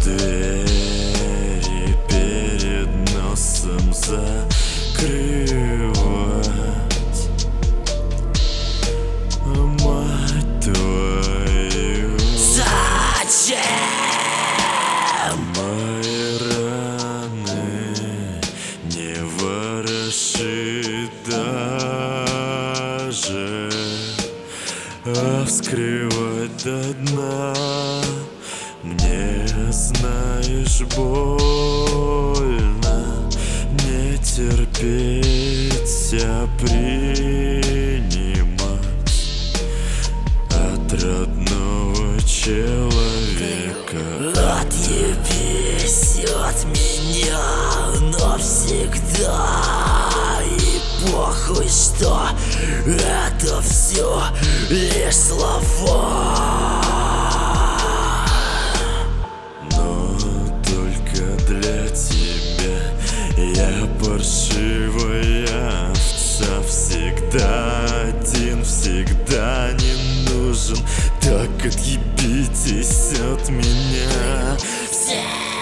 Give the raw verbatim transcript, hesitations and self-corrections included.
двери перед носом закрывать. Мать твою, зачем? мои раны не вороши даже, а вскрывать до дна. Мне, знаешь, больно не терпеть, а принимать от родного человека. Отъебись от меня навсегда. И похуй, что это все лишь слова. Но только для тебя я паршивая овца. Всегда один, всегда не нужен. Так отъебитесь от меня. Все